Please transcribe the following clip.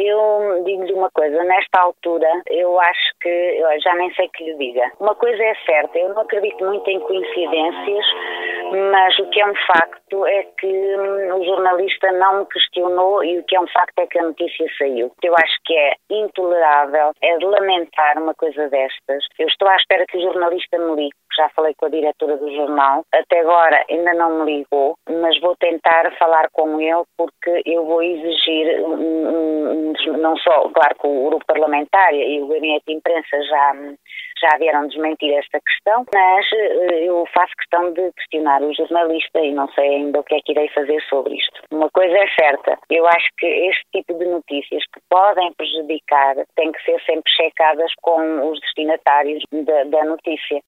eu digo-lhe uma coisa, nesta altura eu acho que, eu já nem sei que lhe diga. Uma coisa é certa, eu não acredito muito em coincidências, mas o que é um facto é que o jornalista não me questionou e o que é um facto é que a notícia saiu. Eu acho que é intolerável, é de lamentar uma coisa destas. Eu estou à espera que o jornalista me ligue, já falei com a diretora do jornal, até agora ainda não me ligou, mas vou tentar falar com ele porque eu vou exigir, não só, claro que o grupo parlamentar e o gabinete de imprensa já vieram desmentir esta questão, mas eu faço questão de questionar o jornalista e não sei ainda o que é que irei fazer sobre isto. Uma coisa é certa, eu acho que este tipo de notícias que podem prejudicar têm que ser sempre checadas com os destinatários da notícia.